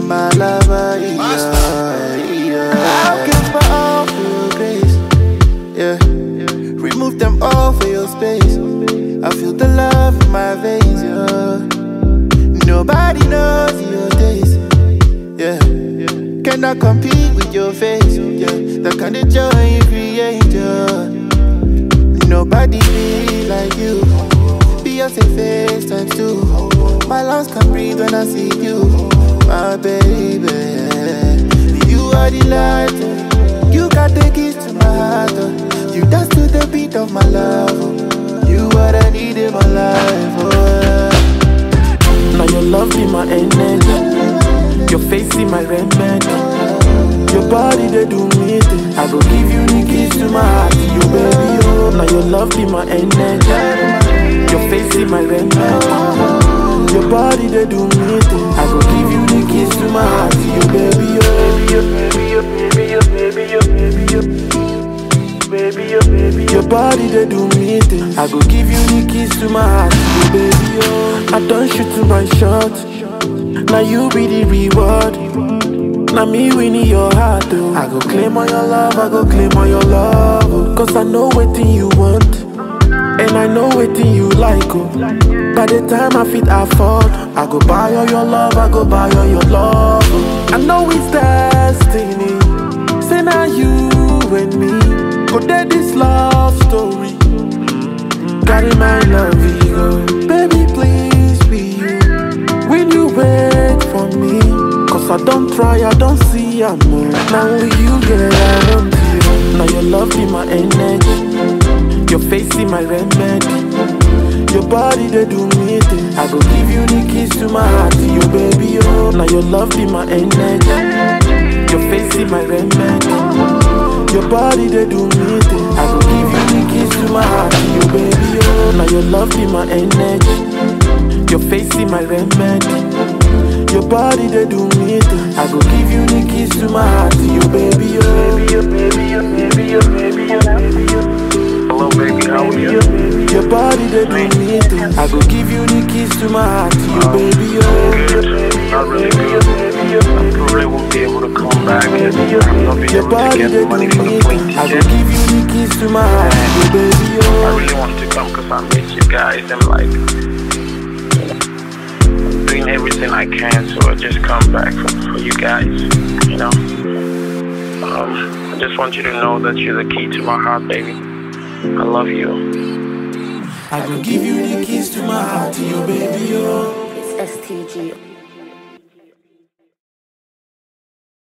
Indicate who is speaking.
Speaker 1: my lover, yeah. I'll give my all for your grace, yeah. Remove them all for your space. I feel the love in my veins, yeah. Nobody knows your days, yeah. Cannot compete with your face, yeah. The kind of joy you create, yeah. Nobody be like you. Beyonce face times 2. My lungs can breathe when I see you, my baby. You are the light, you got the keys to my heart. You dance to the beat of my love. You what I need in my life.
Speaker 2: Now your love be my energy, your face in my remedy. Your body they do me things. I go give you the keys to my heart, you baby. Oh, now your love be my energy, your face in my remedy. Your body they do me things. I go give you the keys to my heart, you baby. Oh, your body they do me things. I go give you the keys to my heart, you baby. Oh, I don't shoot to my shot. Now you be the reward. Now me winning your heart, oh. I go claim all your love, I go claim all your love, oh. Cause I know waiting you want, and I know waiting you like, oh. By the time I fit afford, I go buy all your love, I go buy all your love, oh. I know it's destiny. Say now you and me go there this love story. Carry my love, ego. Baby, please be you. Will you wait for me? Cause I don't try, I don't see, I'm more. Now only you get I want you. Now your love be my energy, your face in my remedy. Your body they do me things. I go give you the keys to my heart, you baby. Oh, now your love be my energy, your face in my remedy. Your body they do me things. I go give you the keys to my heart, you baby. Oh, now your love be my energy, your face in my remedy. Your body they do me things. I go give you the keys to my heart, you baby. Oh,
Speaker 3: hello baby, how are you?
Speaker 2: Your body they do me things. I go give you the keys to my heart, you baby. Oh,
Speaker 3: good, not really good. I probably won't be able to come back. I'm not being able to get the money for the plane
Speaker 2: I go give you the keys to my heart, you baby. Oh,
Speaker 3: I really want to come because I miss you guys and like doing everything I can, so I just come back for you guys, you know. I just want you to know that you're the key to my heart, baby. I love you.
Speaker 2: I go give you the keys to my heart, you baby. Oh.